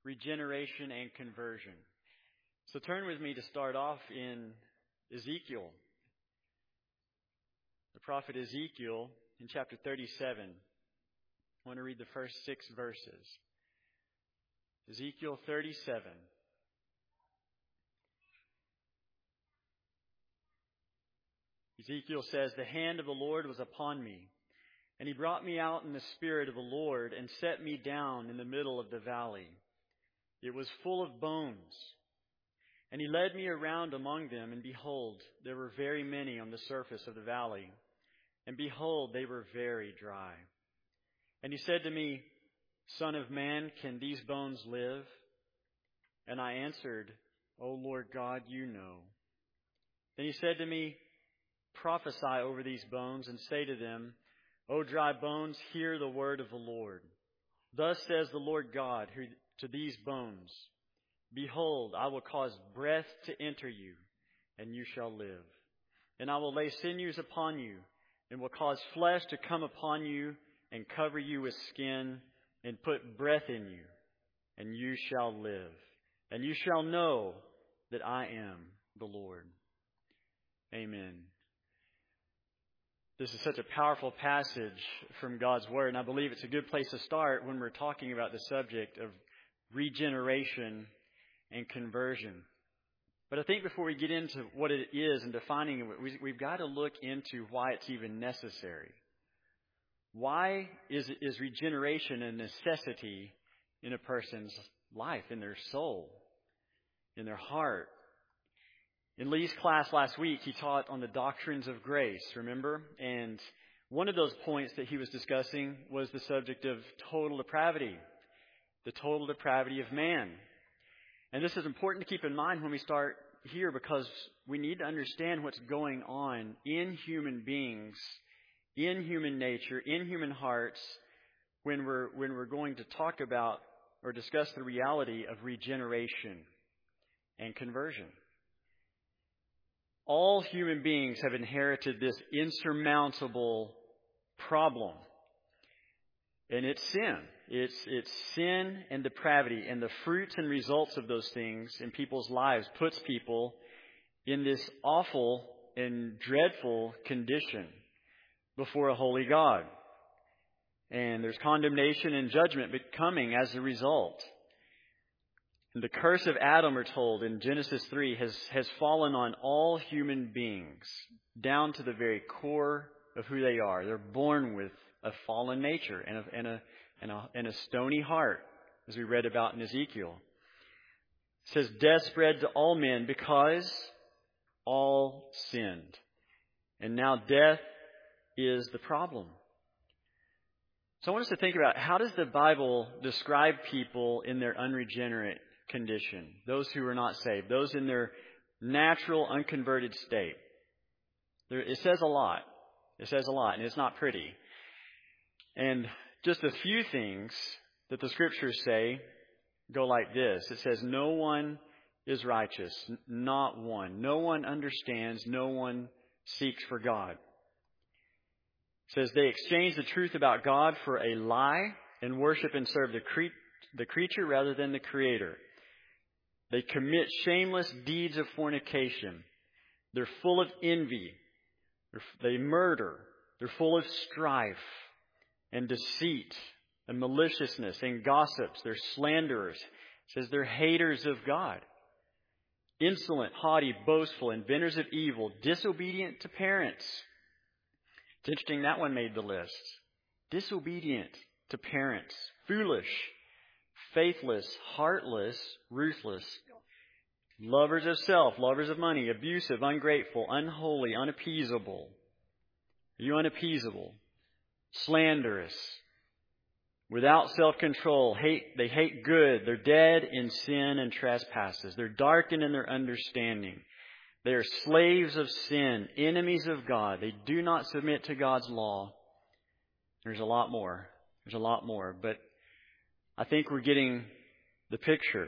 regeneration and conversion. So turn with me to start off in Ezekiel. The prophet Ezekiel in chapter 37. I want to read the first 6 verses. Ezekiel 37. Ezekiel says, "The hand of the Lord was upon me, and He brought me out in the Spirit of the Lord and set me down in the middle of the valley. It was full of bones. And He led me around among them, and behold, there were very many on the surface of the valley. And behold, they were very dry. And He said to me, Son of man, can these bones live? And I answered, O Lord God, you know. Then He said to me, Prophesy over these bones and say to them, O dry bones, hear the word of the Lord. Thus says the Lord God to these bones, Behold, I will cause breath to enter you, and you shall live. And I will lay sinews upon you, and will cause flesh to come upon you, and cover you with skin, and put breath in you, and you shall live. And you shall know that I am the Lord." Amen. This is such a powerful passage from God's Word, and I believe it's a good place to start when we're talking about the subject of regeneration and conversion. But I think before we get into what it is and defining it, we've got to look into why it's even necessary. Why is regeneration a necessity in a person's life, in their soul, in their heart? In Lee's class last week, he taught on the doctrines of grace, remember? And one of those points that he was discussing was the subject of total depravity, the total depravity of man. And this is important to keep in mind when we start here, because we need to understand what's going on in human beings, in human nature, in human hearts, when we're going to talk about or discuss the reality of regeneration and conversion. All human beings have inherited this insurmountable problem. And it's sin. It's sin and depravity. And the fruits and results of those things in people's lives puts people in this awful and dreadful condition before a holy God. And there's condemnation and judgment coming as a result. And the curse of Adam, we're told in Genesis 3, has fallen on all human beings, down to the very core of who they are. They're born with a fallen nature and a stony heart, as we read about in Ezekiel. It says, death spread to all men because all sinned. And now death is the problem. So I want us to think about, how does the Bible describe people in their unregenerate condition, those who are not saved, those in their natural unconverted state? It says a lot. It says a lot, and it's not pretty. And just a few things that the Scriptures say go like this. It says, no one is righteous, not one. No one understands, no one seeks for God. It says they exchange the truth about God for a lie and worship and serve the creature rather than the Creator. They commit shameless deeds of fornication. They're full of envy. They murder. They're full of strife and deceit and maliciousness and gossips. They're slanderers. It says they're haters of God. Insolent, haughty, boastful, inventors of evil, disobedient to parents. It's interesting that one made the list. Disobedient to parents. Foolish. Faithless, heartless, ruthless, lovers of self, lovers of money, abusive, ungrateful, unholy, unappeasable. Are you unappeasable? Slanderous, without self-control, they hate good. They're dead in sin and trespasses. They're darkened in their understanding. They are slaves of sin, enemies of God. They do not submit to God's law. There's a lot more. But I think we're getting the picture.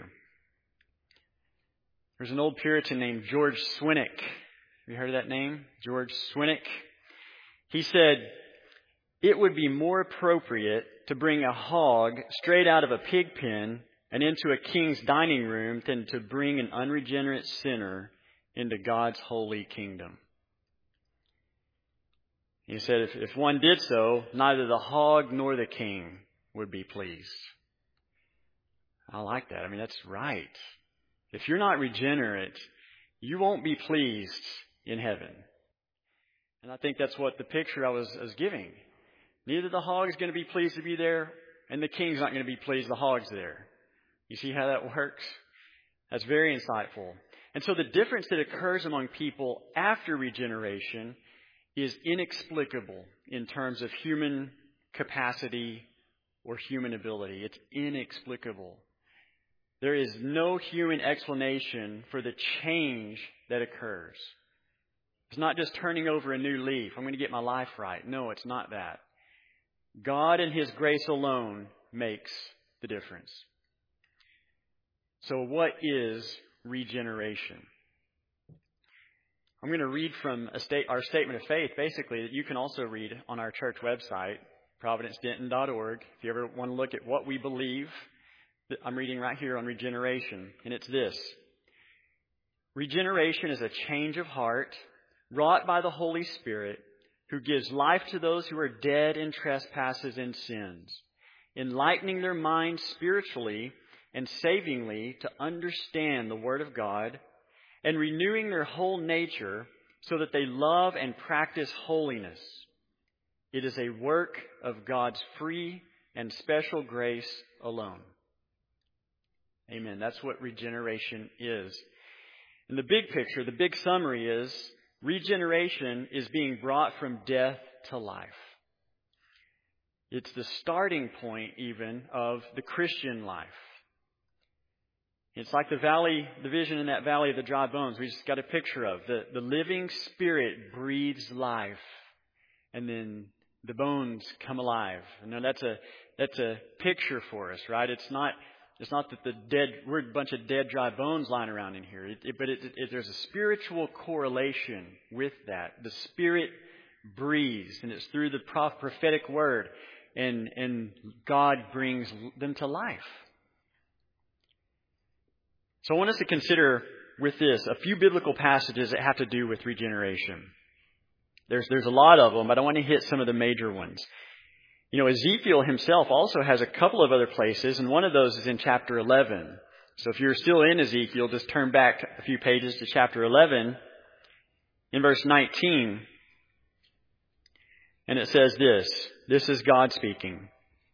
There's an old Puritan named George Swinnock. Have you heard of that name? George Swinnock. He said, it would be more appropriate to bring a hog straight out of a pig pen and into a king's dining room than to bring an unregenerate sinner into God's holy kingdom. He said if one did so, neither the hog nor the king would be pleased. I like that. I mean, that's right. If you're not regenerate, you won't be pleased in heaven. And I think that's what the picture I was giving. Neither the hog is going to be pleased to be there, and the king's not going to be pleased the hog's there. You see how that works? That's very insightful. And so the difference that occurs among people after regeneration is inexplicable in terms of human capacity or human ability. It's inexplicable. There is no human explanation for the change that occurs. It's not just turning over a new leaf. I'm going to get my life right. No, it's not that. God and His grace alone makes the difference. So what is regeneration? I'm going to read from our statement of faith, basically, that you can also read on our church website, providencedenton.org. If you ever want to look at what we believe, I'm reading right here on regeneration, and it's this. Regeneration is a change of heart wrought by the Holy Spirit, who gives life to those who are dead in trespasses and sins, enlightening their minds spiritually and savingly to understand the Word of God, and renewing their whole nature so that they love and practice holiness. It is a work of God's free and special grace alone. Amen. That's what regeneration is. In the big picture, the big summary is, regeneration is being brought from death to life. It's the starting point even of the Christian life. It's like the vision in that valley of the dry bones we just got a picture of. The living Spirit breathes life, and then the bones come alive. And that's a picture for us, right? It's not that we're a bunch of dead dry bones lying around in here. But there's a spiritual correlation with that. The Spirit breathes, and it's through the prophetic word, and God brings them to life. So I want us to consider with this a few biblical passages that have to do with regeneration. There's a lot of them, but I want to hit some of the major ones. You know, Ezekiel himself also has a couple of other places, and one of those is in chapter 11. So if you're still in Ezekiel, just turn back a few pages to chapter 11, in verse 19. And it says this. This is God speaking.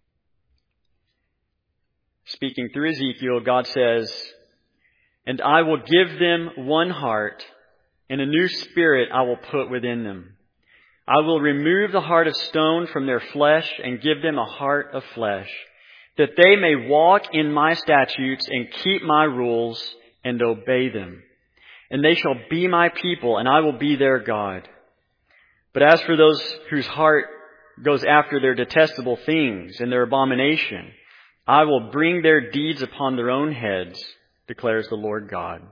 Speaking through Ezekiel, God says, "And I will give them one heart, and a new spirit I will put within them. I will remove the heart of stone from their flesh and give them a heart of flesh, that they may walk in my statutes and keep my rules and obey them. And they shall be my people, and I will be their God. But as for those whose heart goes after their detestable things and their abomination, I will bring their deeds upon their own heads, declares the Lord God."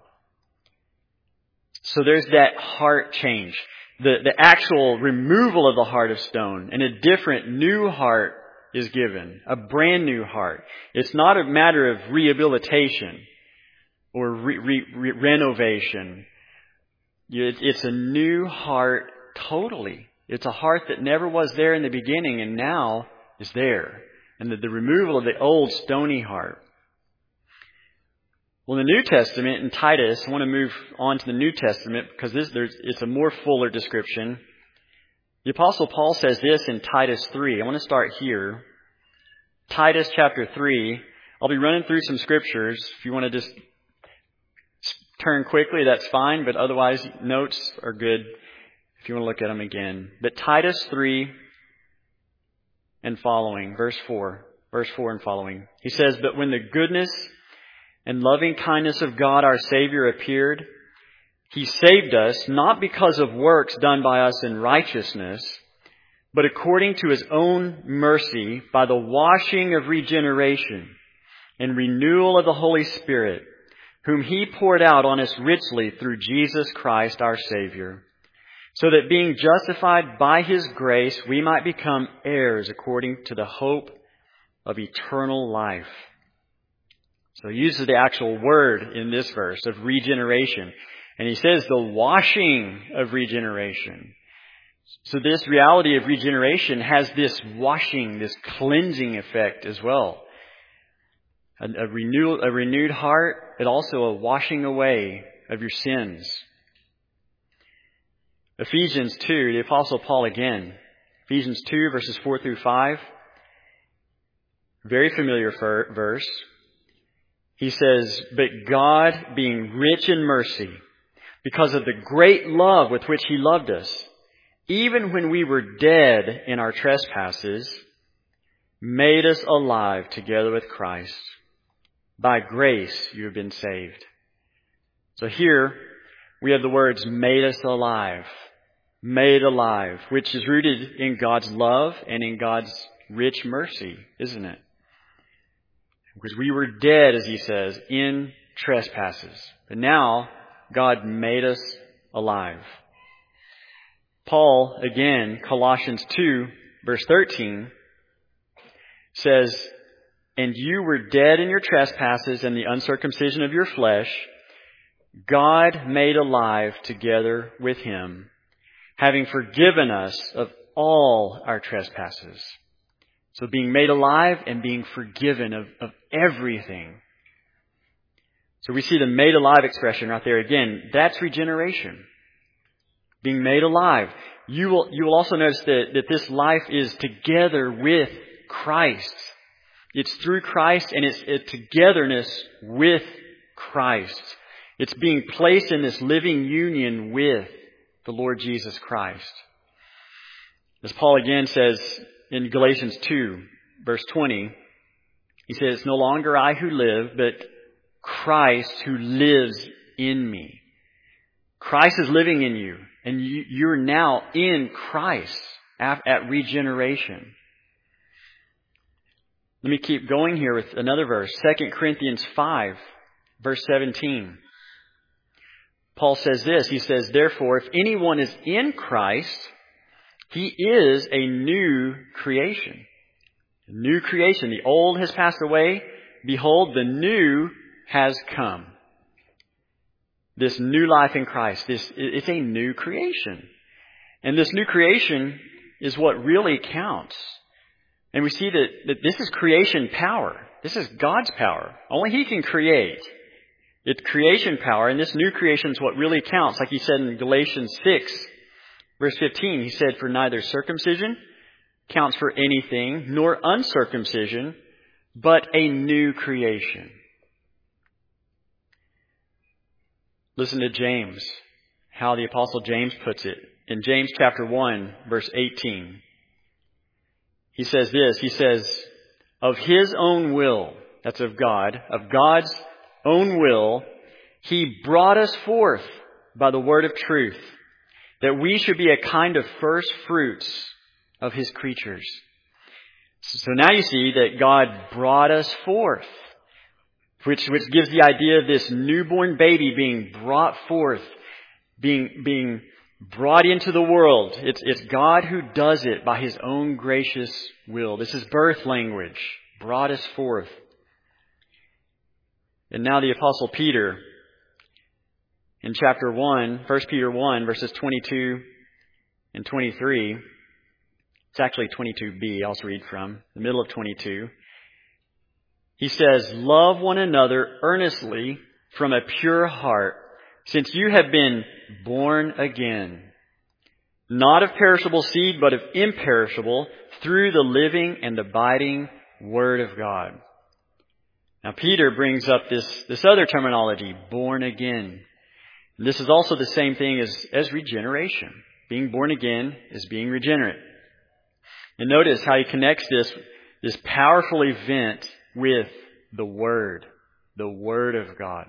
So there's that heart change. The actual removal of the heart of stone, and a different new heart is given. A brand new heart. It's not a matter of rehabilitation or renovation. It's a new heart totally. It's a heart that never was there in the beginning and now is there. And the removal of the old stony heart. Well, in the New Testament, in Titus, I want to move on to the New Testament because it's a more fuller description. The Apostle Paul says this in Titus 3. I want to start here. Titus chapter 3. I'll be running through some scriptures. If you want to just turn quickly, that's fine, but otherwise notes are good if you want to look at them again. But Titus 3 and following, verse 4 and following. He says, "But when the goodness and loving kindness of God our Savior appeared, He saved us not because of works done by us in righteousness, but according to His own mercy by the washing of regeneration and renewal of the Holy Spirit, whom He poured out on us richly through Jesus Christ our Savior, so that being justified by His grace, we might become heirs according to the hope of eternal life." So he uses the actual word in this verse of regeneration. And he says the washing of regeneration. So this reality of regeneration has this washing, this cleansing effect as well. A renewed heart, but also a washing away of your sins. Ephesians 2, the Apostle Paul again. Ephesians 2, verses 4 through 5. Very familiar verse. He says, "But God, being rich in mercy, because of the great love with which He loved us, even when we were dead in our trespasses, made us alive together with Christ. By grace you have been saved." So here we have the words "made us alive," "made alive," which is rooted in God's love and in God's rich mercy, isn't it? Because we were dead, as he says, in trespasses. But now God made us alive. Paul, again, Colossians 2, verse 13, says, "And you were dead in your trespasses and the uncircumcision of your flesh, God made alive together with Him, having forgiven us of all our trespasses." So being made alive and being forgiven of everything. So we see the made alive expression right there again. That's regeneration. Being made alive. You will also notice that this life is together with Christ. It's through Christ and it's a togetherness with Christ. It's being placed in this living union with the Lord Jesus Christ. As Paul again says in Galatians 2, verse 20, he says, "It's no longer I who live, but Christ who lives in me." Christ is living in you, and you're now in Christ at regeneration. Let me keep going here with another verse, 2 Corinthians 5, verse 17. Paul says this, he says, "Therefore, if anyone is in Christ, he is a new creation." A new creation. The old has passed away. Behold, the new has come. This new life in Christ, it's a new creation. And this new creation is what really counts. And we see that this is creation power. This is God's power. Only He can create. It's creation power, and this new creation is what really counts. Like he said in Galatians 6, verse 15, he said, "For neither circumcision counts for anything, nor uncircumcision, but a new creation." Listen to James, how the Apostle James puts it. In James chapter 1, verse 18, he says this, he says, "Of His own will," that's of God's own will, He brought us forth by the word of truth, that we should be a kind of first fruits of His creatures. So now you see that God brought us forth, which gives the idea of this newborn baby being brought forth, being brought into the world. It's God who does it by His own gracious will. This is birth language. Brought us forth. And now the Apostle Peter, in chapter 1, 1 Peter 1, verses 22 and 23, it's actually 22b, I'll read from, the middle of 22. He says, "Love one another earnestly from a pure heart, since you have been born again, not of perishable seed, but of imperishable, through the living and abiding Word of God." Now Peter brings up this other terminology, born again. And this is also the same thing as regeneration. Being born again is being regenerate. And notice how he connects this powerful event with the Word of God.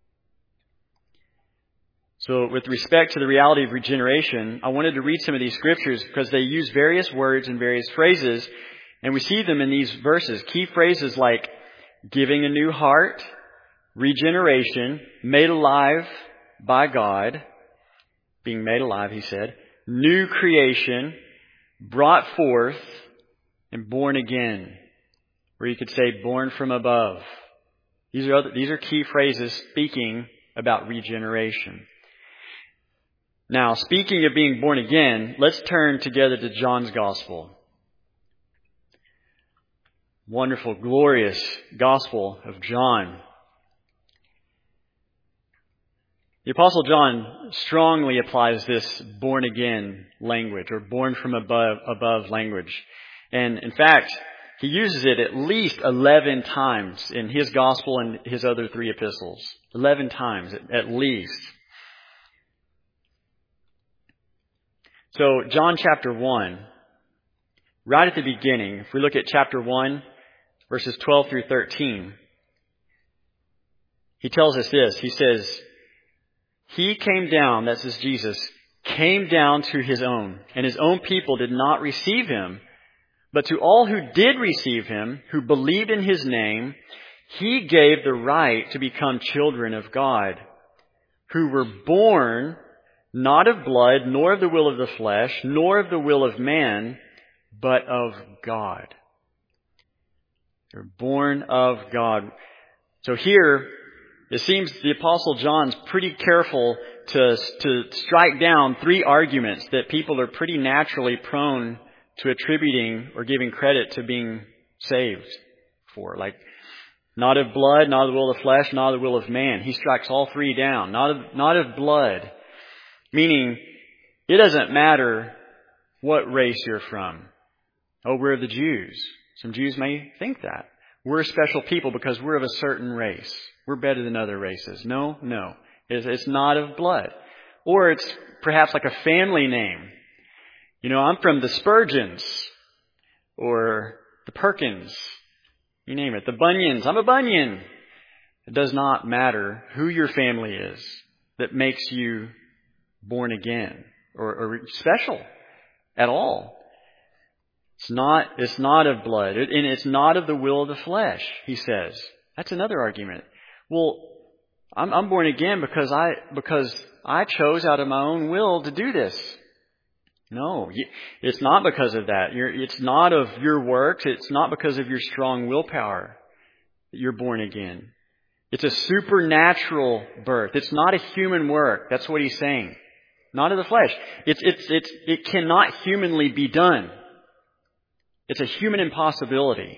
So with respect to the reality of regeneration, I wanted to read some of these scriptures because they use various words and various phrases, and we see them in these verses. Key phrases like giving a new heart, regeneration, made alive by God, being made alive, he said, new creation, brought forth, and born again. Or you could say born from above. These are key phrases speaking about regeneration. Now, speaking of being born again, let's turn together to John's Gospel. Wonderful, glorious Gospel of John. The Apostle John strongly applies this born again language, or born from above language. And in fact, he uses it at least 11 times in his Gospel and his other 3 epistles. 11 times at least. So, John chapter 1, right at the beginning, if we look at chapter 1, verses 12 through 13, he tells us this. He says, He came down, that's as Jesus, came down to His own, and His own people did not receive Him. But to all who did receive Him, who believed in His name, He gave the right to become children of God, who were born not of blood, nor of the will of the flesh, nor of the will of man, but of God. They're born of God. So here, it seems the Apostle John's pretty careful to strike down 3 arguments that people are pretty naturally prone to attributing or giving credit to being saved for. Like, not of blood, not of the will of the flesh, not of the will of man. He strikes all 3 down. Not of blood. Meaning, it doesn't matter what race you're from. Oh, we're the Jews. Some Jews may think that. We're a special people because we're of a certain race. We're better than other races. No. It's not of blood. Or it's perhaps like a family name. You know, I'm from the Spurgeons. Or the Perkins. You name it. The Bunyans. I'm a Bunyan. It does not matter who your family is that makes you born again or special at all. It's not of blood, and it's not of the will of the flesh, he says. That's another argument. Well, I'm born again because I chose out of my own will to do this. No, it's not because of that. It's not of your works. It's not because of your strong willpower that you're born again. It's a supernatural birth. It's not a human work. That's what he's saying. Not of the flesh. It cannot humanly be done. It's a human impossibility.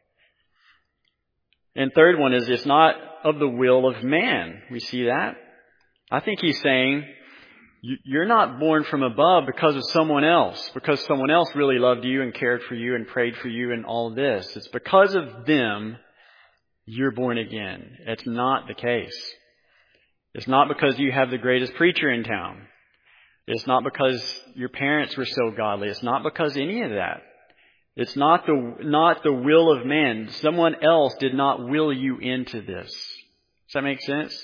And third one is it's not of the will of man. We see that. I think he's saying you're not born from above because of someone else, because someone else really loved you and cared for you and prayed for you and all this. It's because of them you're born again. It's not the case. It's not because you have the greatest preacher in town. It's not because your parents were so godly. It's not because any of that. It's not the will of man. Someone else did not will you into this. Does that make sense?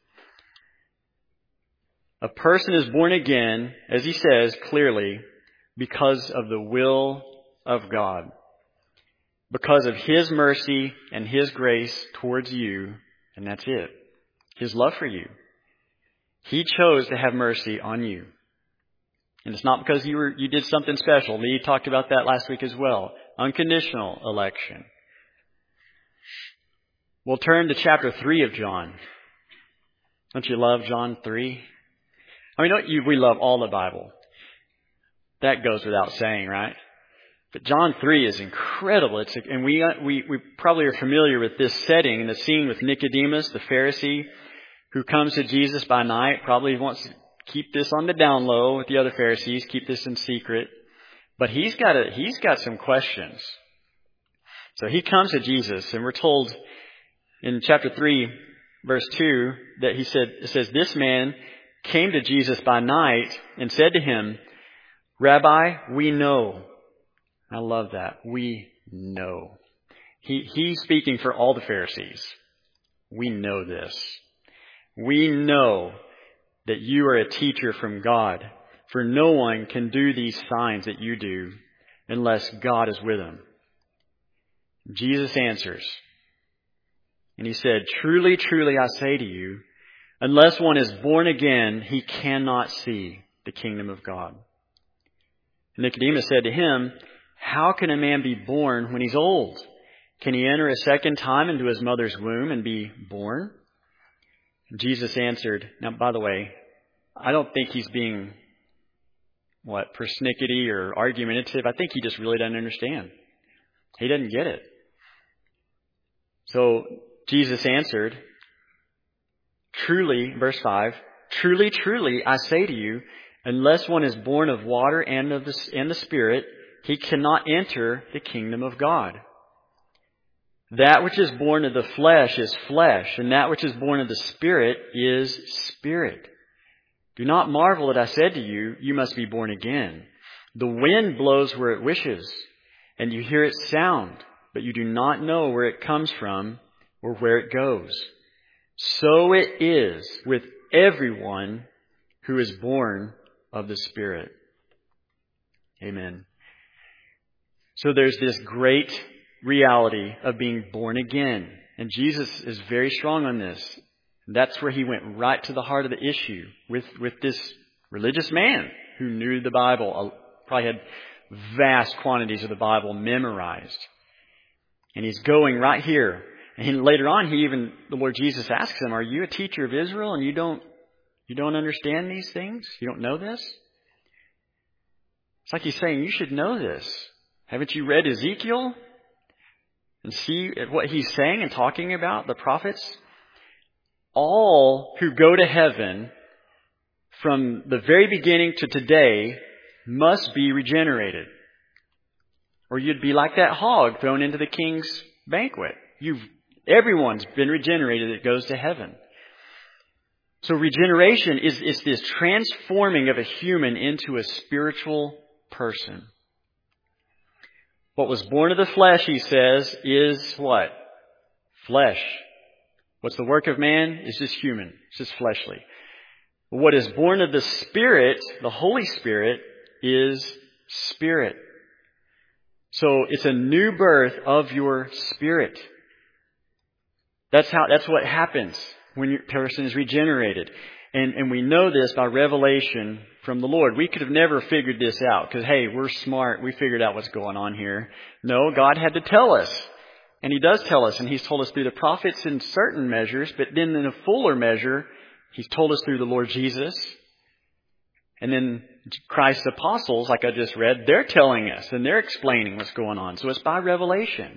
A person is born again, as he says clearly, because of the will of God. Because of His mercy and His grace towards you, and that's it. His love for you. He chose to have mercy on you. And it's not because you did something special. Lee talked about that last week as well. Unconditional election. We'll turn to chapter 3 of John. Don't you love John 3? I mean, we love all the Bible. That goes without saying, right? But John 3 is incredible. And we probably are familiar with this setting and the scene with Nicodemus, the Pharisee, who comes to Jesus by night, probably wants to keep this on the down low with the other Pharisees, keep this in secret. But he's got some questions. So he comes to Jesus, and we're told in chapter 3, verse 2, that it says, this man came to Jesus by night and said to him, Rabbi, we know. I love that. We know. He's speaking for all the Pharisees. We know this. We know that you are a teacher from God, for no one can do these signs that you do unless God is with him. Jesus answers, and he said, Truly, truly, I say to you, unless one is born again, he cannot see the kingdom of God. Nicodemus said to him, How can a man be born when he's old? Can he enter a second time into his mother's womb and be born? Jesus answered, now, by the way, I don't think he's being, persnickety or argumentative. I think he just really doesn't understand. He doesn't get it. So Jesus answered, truly, verse 5, truly, truly, I say to you, unless one is born of water and the Spirit, he cannot enter the kingdom of God. That which is born of the flesh is flesh, and that which is born of the Spirit is spirit. Do not marvel that I said to you, you must be born again. The wind blows where it wishes, and you hear its sound, but you do not know where it comes from or where it goes. So it is with everyone who is born of the Spirit. Amen. So there's this great reality of being born again. And Jesus is very strong on this. That's where he went right to the heart of the issue with this religious man who knew the Bible, probably had vast quantities of the Bible memorized. And he's going right here. And later on, the Lord Jesus asks him, are you a teacher of Israel and you don't understand these things? You don't know this? It's like he's saying, you should know this. Haven't you read Ezekiel? And see what he's saying and talking about, the prophets? All who go to heaven from the very beginning to today must be regenerated. Or you'd be like that hog thrown into the king's banquet. Everyone's been regenerated that goes to heaven. So regeneration is this transforming of a human into a spiritual person. What was born of the flesh, he says, is what? Flesh. What's the work of man? It's just human. It's just fleshly. What is born of the Spirit, the Holy Spirit, is spirit. So it's a new birth of your spirit. That's what happens when your person is regenerated. And we know this by revelation from the Lord. We could have never figured this out because, hey, we're smart. We figured out what's going on here. No, God had to tell us. And he does tell us. And he's told us through the prophets in certain measures. But then in a fuller measure, he's told us through the Lord Jesus. And then Christ's apostles, like I just read, they're telling us and they're explaining what's going on. So it's by revelation.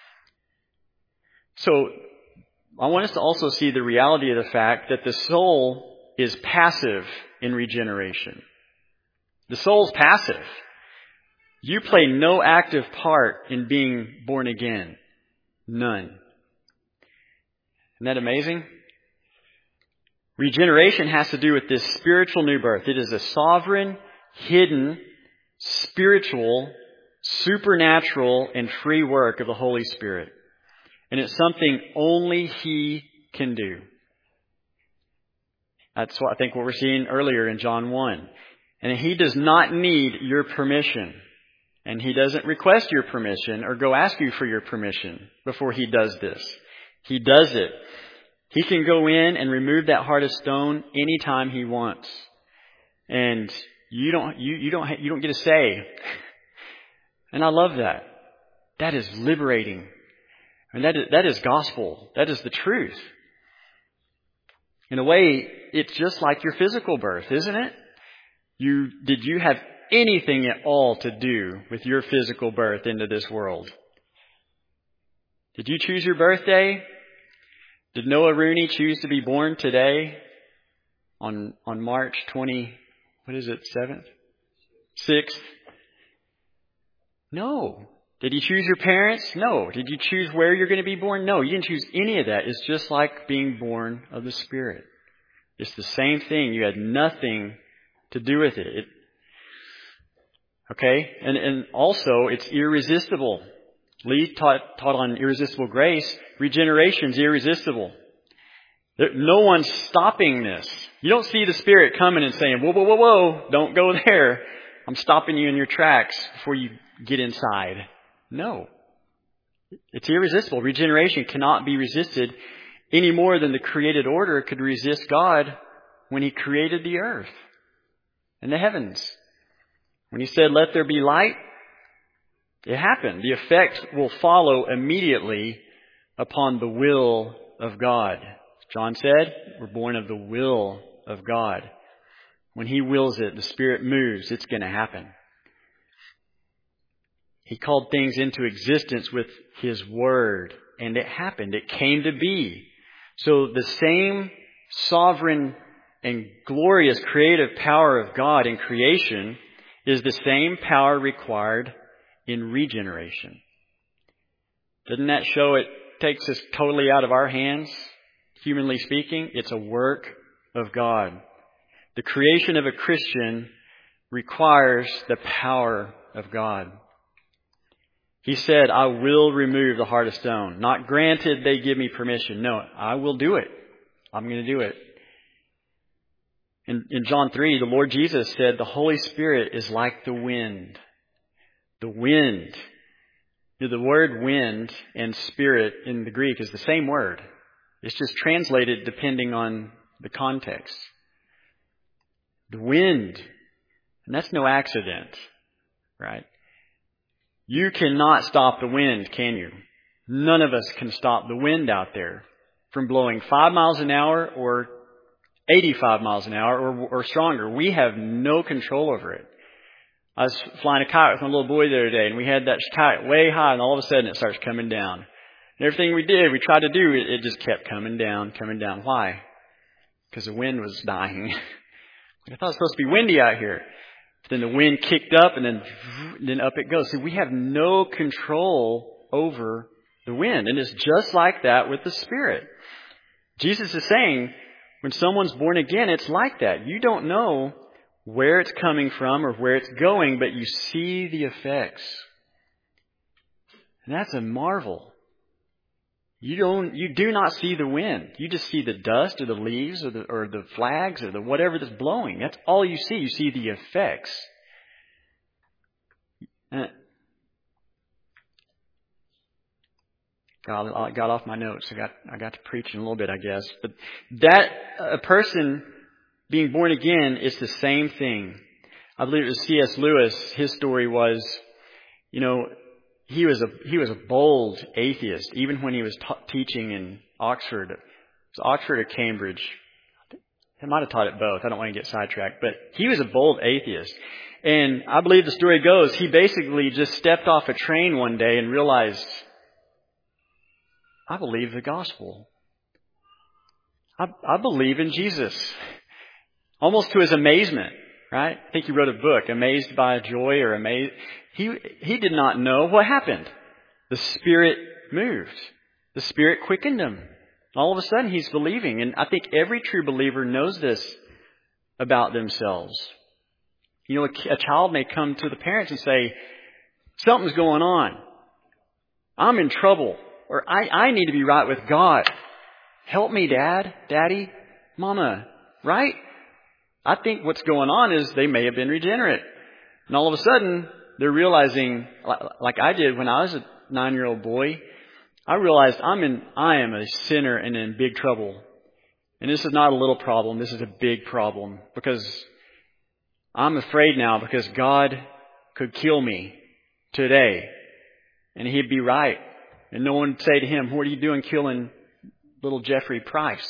So I want us to also see the reality of the fact that the soul is passive in regeneration. The soul's passive. You play no active part in being born again. None. Isn't that amazing? Regeneration has to do with this spiritual new birth. It is a sovereign, hidden, spiritual, supernatural, and free work of the Holy Spirit. And it's something only He can do. That's what I think what we're seeing earlier in John 1. And He does not need your permission. And He doesn't request your permission or go ask you for your permission before He does this. He does it. He can go in and remove that heart of stone anytime He wants. And you don't get a say. And I love that. That is liberating. And that is gospel. That is the truth. In a way, it's just like your physical birth, isn't it? Did you have anything at all to do with your physical birth into this world? Did you choose your birthday? Did Noah Rooney choose to be born today on March 7th? 6th? No. Did you choose your parents? No. Did you choose where you're going to be born? No, you didn't choose any of that. It's just like being born of the Spirit. It's the same thing. You had nothing to do with it. Okay? And also, it's irresistible. Lee taught on irresistible grace. Regeneration's irresistible. No one's stopping this. You don't see the Spirit coming and saying, whoa, whoa, whoa, whoa, don't go there. I'm stopping you in your tracks before you get inside. No. It's irresistible. Regeneration cannot be resisted any more than the created order could resist God when He created the earth and the heavens. When He said, let there be light, It happened. The effect will follow immediately upon the will of God. John said, we're born of the will of God. When He wills it, the Spirit moves, it's going to happen. He called things into existence with His Word, and it happened. It came to be. So the same sovereign and glorious creative power of God in creation is the same power required in regeneration. Doesn't that show it takes us totally out of our hands? Humanly speaking, it's a work of God. The creation of a Christian requires the power of God. He said, I will remove the heart of stone. Not granted they give me permission. No, I will do it. I'm going to do it. In John 3, the Lord Jesus said, the Holy Spirit is like the wind. The wind. The word wind and spirit in the Greek is the same word. It's just translated depending on the context. The wind. And that's no accident, right? You cannot stop the wind, can you? None of us can stop the wind out there from blowing 5 miles an hour or 85 miles an hour or stronger. We have no control over it. I was flying a kite with my little boy the other day, and we had that kite way high, and all of a sudden it starts coming down. And everything we tried to do, it just kept coming down. Why? Because the wind was dying. I thought it was supposed to be windy out here. But then the wind kicked up, and then up it goes. See, we have no control over the wind. And it's just like that with the Spirit. Jesus is saying, when someone's born again, it's like that. You don't know where it's coming from or where it's going, but you see the effects. And that's a marvel. You do not see the wind. You just see the dust or the leaves or the flags or the whatever that's blowing. That's all you see. You see the effects. I got off my notes. I got to preaching a little bit, I guess. But that a person being born again is the same thing. I believe it was C.S. Lewis. His story was, he was a bold atheist, even when he was teaching in Oxford. It was Oxford or Cambridge. He might have taught at both. I don't want to get sidetracked. But he was a bold atheist. And I believe the story goes, he basically just stepped off a train one day and realized, I believe the gospel. I believe in Jesus. Almost to his amazement, right? I think he wrote a book, Amazed by Joy or Amazed. He did not know what happened. The Spirit moved. The Spirit quickened him. All of a sudden he's believing. And I think every true believer knows this about themselves. A child may come to the parents and say, something's going on. I'm in trouble. Or I need to be right with God. Help me, Dad, Daddy, Mama, right? I think what's going on is they may have been regenerate. And all of a sudden, they're realizing, like I did when I was a 9-year-old boy, I realized I am a sinner and in big trouble. And this is not a little problem. This is a big problem. Because I'm afraid now because God could kill me today. And He'd be right. And no one would say to Him, what are you doing killing little Jeffrey Price?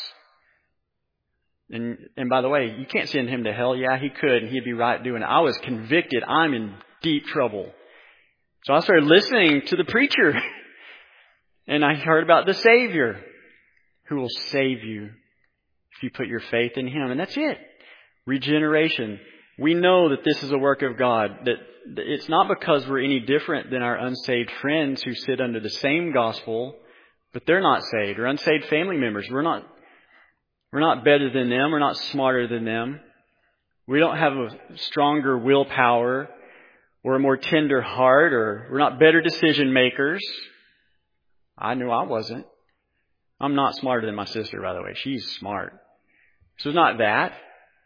And by the way, you can't send him to hell. Yeah, he could, and he'd be right doing it. I was convicted. I'm in deep trouble. So I started listening to the preacher. And I heard about the Savior who will save you if you put your faith in Him. And that's it. Regeneration. We know that this is a work of God. That it's not because we're any different than our unsaved friends who sit under the same gospel, but they're not saved. Or unsaved family members. We're not better than them. We're not smarter than them. We don't have a stronger willpower or a more tender heart, or we're not better decision makers. I knew I wasn't. I'm not smarter than my sister, by the way. She's smart. So it's not that.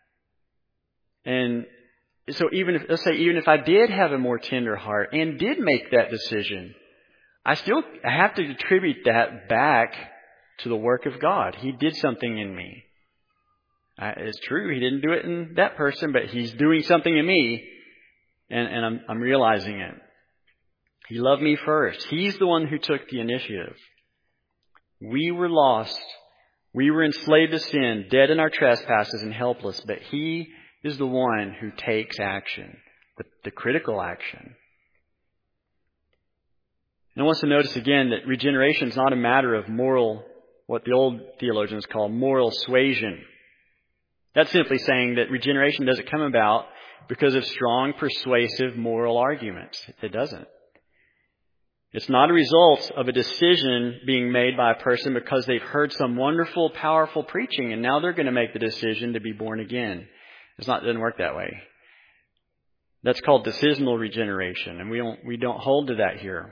And so let's say if I did have a more tender heart and did make that decision, I have to attribute that back to the work of God. He did something in me. It's true, He didn't do it in that person, but He's doing something in me, and I'm realizing it. He loved me first. He's the one who took the initiative. We were lost. We were enslaved to sin, dead in our trespasses and helpless, but He is the one who takes action, the critical action. And I want us to notice again that regeneration is not a matter of moral, what the old theologians call moral suasion. That's simply saying that regeneration doesn't come about because of strong, persuasive moral arguments. It doesn't. It's not a result of a decision being made by a person because they've heard some wonderful, powerful preaching and now they're going to make the decision to be born again. It doesn't work that way. That's called decisional regeneration, and we don't hold to that here.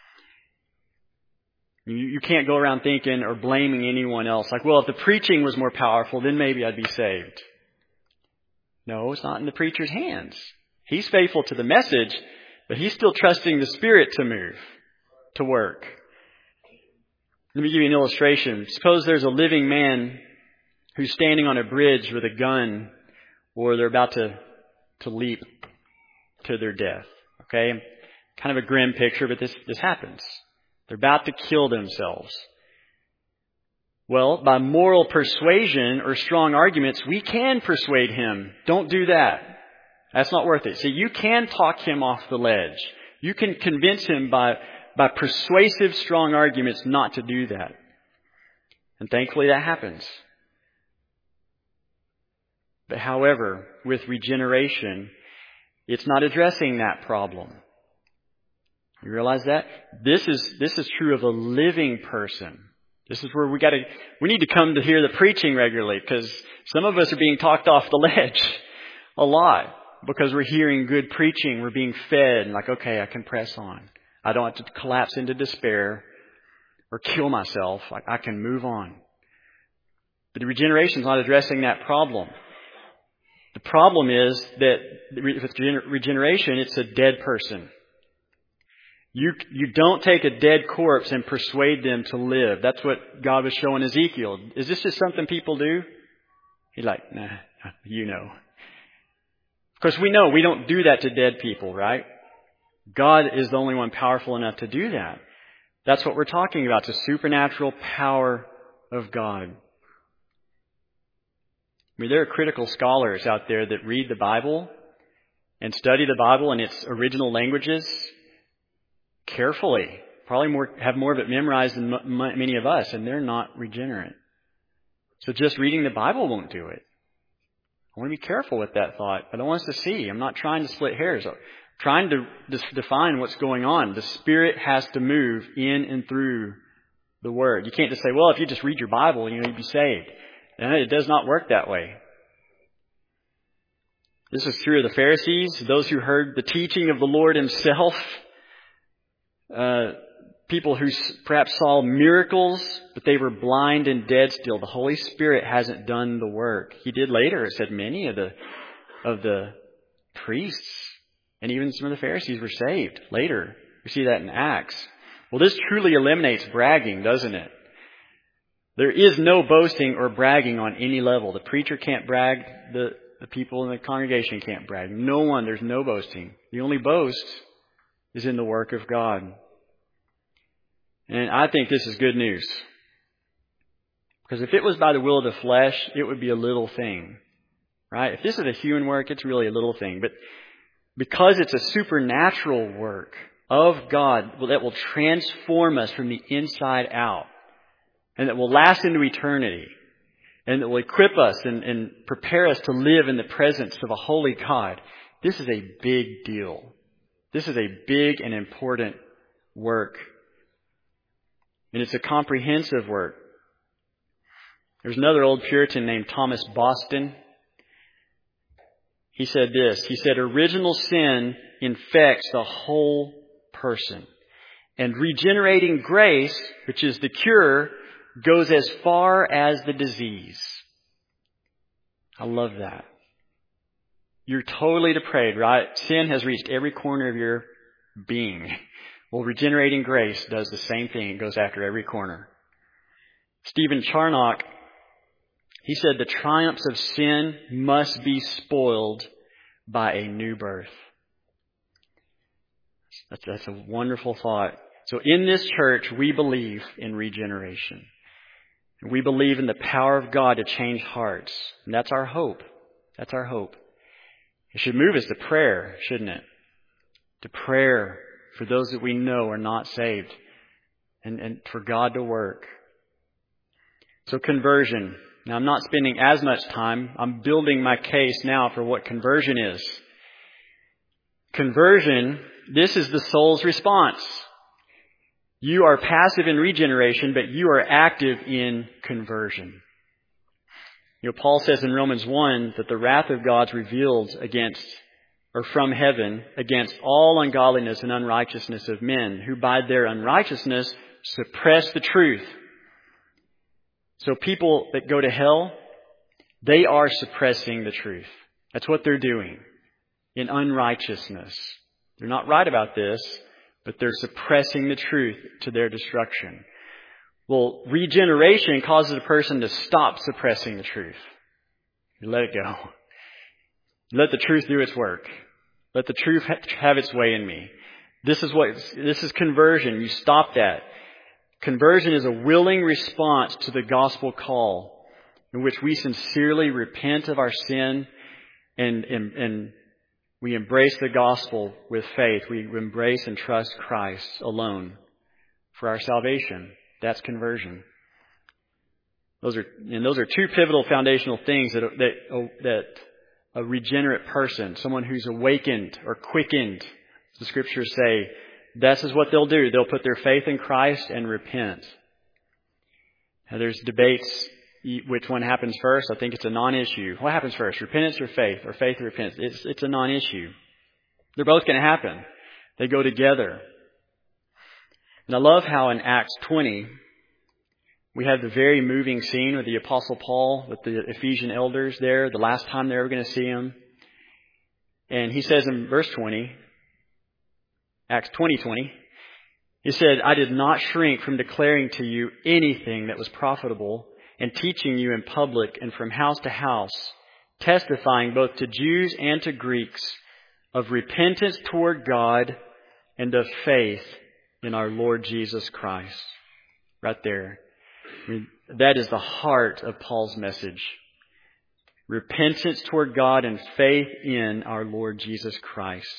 You can't go around thinking or blaming anyone else. Like, well, if the preaching was more powerful, then maybe I'd be saved. No, it's not in the preacher's hands. He's faithful to the message, but he's still trusting the Spirit to move, to work. Let me give you an illustration. Suppose there's a living man who's standing on a bridge with a gun, or they're about to leap to their death. Okay? Kind of a grim picture, but this happens. They're about to kill themselves. Well, by moral persuasion or strong arguments, we can persuade him. Don't do that. That's not worth it. See, you can talk him off the ledge. You can convince him by persuasive, strong arguments not to do that. And thankfully that happens. But however, with regeneration, it's not addressing that problem. You realize that? This is true of a living person. This is where we need to come to hear the preaching regularly, because some of us are being talked off the ledge a lot because we're hearing good preaching. We're being fed and like, okay, I can press on. I don't have to collapse into despair or kill myself. I can move on. But the regeneration is not addressing that problem. The problem is that with regeneration, it's a dead person. You don't take a dead corpse and persuade them to live. That's what God was showing Ezekiel. Is this just something people do? He's like, nah, you know. Of course, we know we don't do that to dead people, right? God is the only one powerful enough to do that. That's what we're talking about, the supernatural power of God. I mean, there are critical scholars out there that read the Bible and study the Bible in its original languages carefully. Probably have more of it memorized than many of us, and they're not regenerate. So just reading the Bible won't do it. I want to be careful with that thought. I don't want us to see. I'm not trying to split hairs. I'm trying to define what's going on. The Spirit has to move in and through the Word. You can't just say, well, if you just read your Bible, you'd be saved. And it does not work that way. This is true of the Pharisees, those who heard the teaching of the Lord Himself. People who perhaps saw miracles, but they were blind and dead still. The Holy Spirit hasn't done the work. He did later. It said many of the priests and even some of the Pharisees were saved later. We see that in Acts. Well, this truly eliminates bragging, doesn't it? There is no boasting or bragging on any level. The preacher can't brag. The people in the congregation can't brag. No one. There's no boasting. The only boast is in the work of God. And I think this is good news. Because if it was by the will of the flesh, it would be a little thing. Right? If this is a human work, it's really a little thing. But because it's a supernatural work of God that will transform us from the inside out, and that will last into eternity, and that will equip us and prepare us to live in the presence of a holy God, this is a big deal. This is a big and important work. And it's a comprehensive work. There's another old Puritan named Thomas Boston. He said this. He said, original sin infects the whole person. And regenerating grace, which is the cure, goes as far as the disease. I love that. You're totally depraved, right? Sin has reached every corner of your being. Well, regenerating grace does the same thing. It goes after every corner. Stephen Charnock, he said the triumphs of sin must be spoiled by a new birth. That's a wonderful thought. So in this church, we believe in regeneration. We believe in the power of God to change hearts. And that's our hope. That's our hope. It should move us to prayer, shouldn't it? To prayer for those that we know are not saved. And for God to work. So conversion. Now I'm not spending as much time. I'm building my case now for what conversion is. Conversion, this is the soul's response. You are passive in regeneration, but you are active in conversion. Paul says in Romans 1 that the wrath of God's revealed against, or from heaven, against all ungodliness and unrighteousness of men, who by their unrighteousness suppress the truth. So people that go to hell, they are suppressing the truth. That's what they're doing in unrighteousness. They're not right about this, but they're suppressing the truth to their destruction. Well, regeneration causes a person to stop suppressing the truth. You let it go. Let the truth do its work. Let the truth have its way in me. This is conversion. You stop that. Conversion is a willing response to the gospel call in which we sincerely repent of our sin and we embrace the gospel with faith. We embrace and trust Christ alone for our salvation. That's conversion. Those are two pivotal foundational things that a regenerate person, someone who's awakened or quickened, the scriptures say, this is what they'll do. They'll put their faith in Christ and repent. Now, there's debates which one happens first. I think it's a non-issue. What happens first, repentance or faith? Or faith or repentance? It's a non-issue. They're both going to happen. They go together. And I love how in Acts 20, we have the very moving scene with the Apostle Paul, with the Ephesian elders there, the last time they're ever going to see him. And he says in verse 20, Acts 20:20, he said, I did not shrink from declaring to you anything that was profitable and teaching you in public and from house to house, testifying both to Jews and to Greeks of repentance toward God and of faith in our Lord Jesus Christ. Right there. That is the heart of Paul's message. Repentance toward God and faith in our Lord Jesus Christ.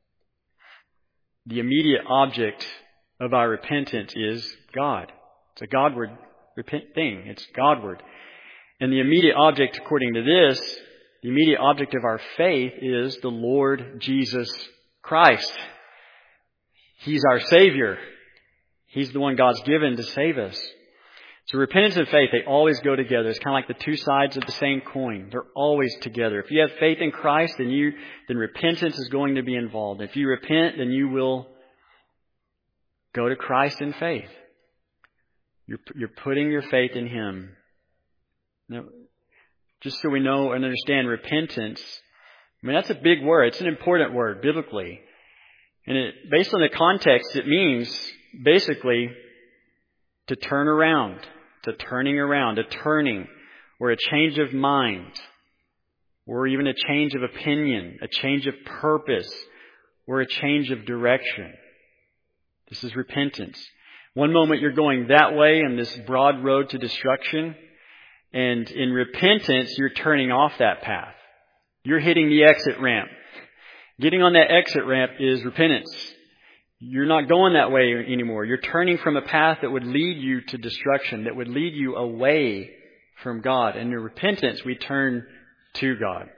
The immediate object of our repentance is God. It's a Godward thing. It's Godward. And the immediate object, according to this, the immediate object of our faith is the Lord Jesus Christ. He's our Savior. He's the one God's given to save us. So repentance and faith, they always go together. It's kind of like the two sides of the same coin. They're always together. If you have faith in Christ, then repentance is going to be involved. If you repent, then you will go to Christ in faith. You're putting your faith in Him. Now, just so we know and understand repentance, that's a big word. It's an important word biblically. And based on the context, it means basically to turn around, to turning around, a turning, or a change of mind, or even a change of opinion, a change of purpose, or a change of direction. This is repentance. One moment you're going that way on this broad road to destruction, and in repentance you're turning off that path. You're hitting the exit ramp. Getting on that exit ramp is repentance. You're not going that way anymore. You're turning from a path that would lead you to destruction, that would lead you away from God. And in repentance, we turn to God.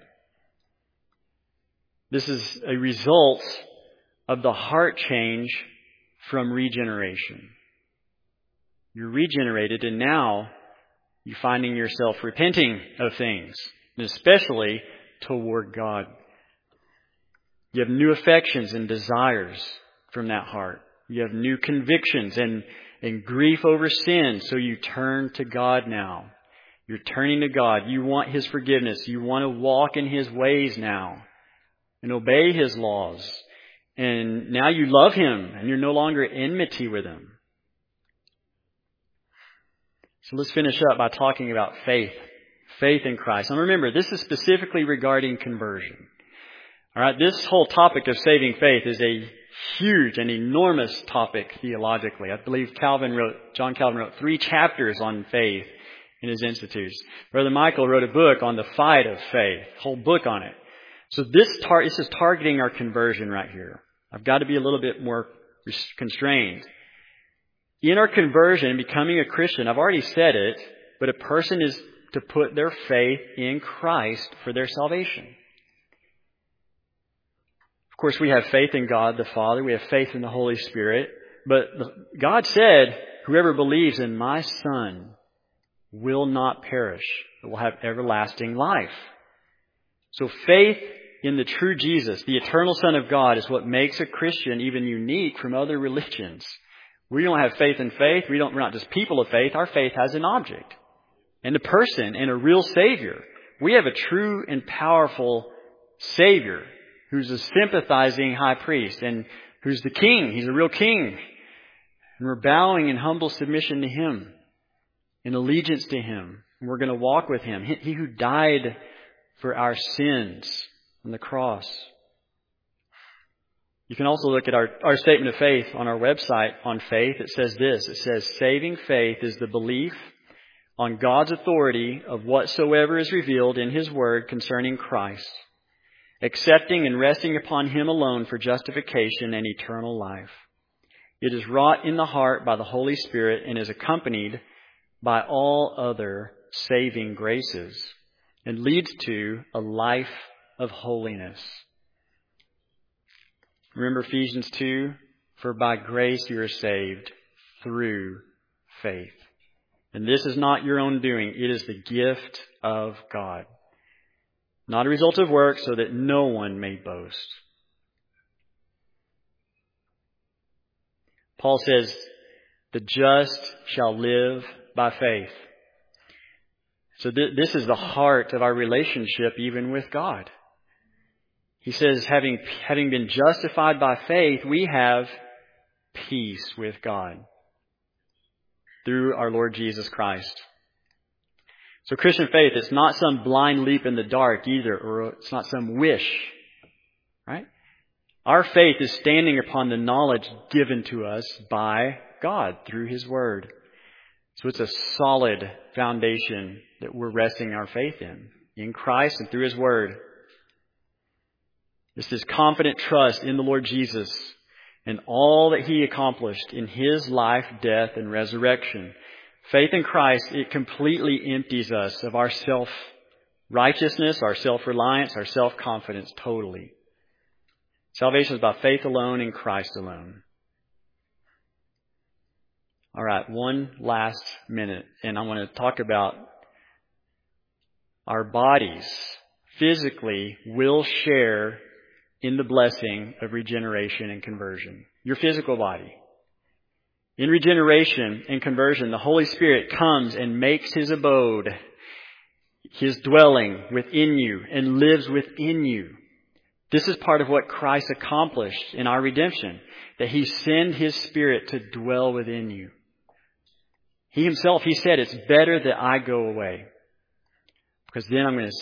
This is a result of the heart change from regeneration. You're regenerated, and now you're finding yourself repenting of things, and especially toward God. You have new affections and desires from that heart. You have new convictions and grief over sin. So you turn to God now. You're turning to God. You want His forgiveness. You want to walk in His ways now and obey His laws. And now you love Him and you're no longer at enmity with Him. So let's finish up by talking about faith. Faith in Christ. And remember, this is specifically regarding conversion. All right, this whole topic of saving faith is huge and enormous topic theologically. I believe John Calvin wrote 3 chapters on faith in his Institutes. Brother Michael wrote a book on the fight of faith, whole book on it. So this is targeting our conversion right here. I've got to be a little bit more constrained. In our conversion, becoming a Christian, I've already said it, but a person is to put their faith in Christ for their salvation. Of course, we have faith in God the Father. We have faith in the Holy Spirit. But God said, whoever believes in my Son will not perish, but will have everlasting life. So faith in the true Jesus, the eternal Son of God, is what makes a Christian even unique from other religions. We don't have faith in faith. We're not just people of faith. Our faith has an object and a person and a real Savior. We have a true and powerful Savior who's a sympathizing high priest and who's the King. He's a real King. And we're bowing in humble submission to Him, in allegiance to Him. And we're going to walk with Him. He who died for our sins on the cross. You can also look at our statement of faith on our website on faith. It says this. It says, saving faith is the belief on God's authority of whatsoever is revealed in His Word concerning Christ, accepting and resting upon Him alone for justification and eternal life. It is wrought in the heart by the Holy Spirit and is accompanied by all other saving graces and leads to a life of holiness. Remember Ephesians 2, for by grace you are saved through faith. And this is not your own doing. It is the gift of God. Not a result of work, so that no one may boast. Paul says, the just shall live by faith. So this is the heart of our relationship even with God. He says, having been justified by faith, we have peace with God through our Lord Jesus Christ. So Christian faith, it's not some blind leap in the dark either, or it's not some wish, right? Our faith is standing upon the knowledge given to us by God through His Word. So it's a solid foundation that we're resting our faith in Christ and through His Word. It's this confident trust in the Lord Jesus and all that He accomplished in His life, death, and resurrection. Faith in Christ, it completely empties us of our self-righteousness, our self-reliance, our self-confidence totally. Salvation is by faith alone in Christ alone. All right, one last minute, and I want to talk about our bodies physically will share in the blessing of regeneration and conversion. Your physical body. In regeneration and conversion, the Holy Spirit comes and makes His abode, His dwelling within you and lives within you. This is part of what Christ accomplished in our redemption, that He sent His Spirit to dwell within you. He Himself, He said, it's better that I go away, because then I'm going to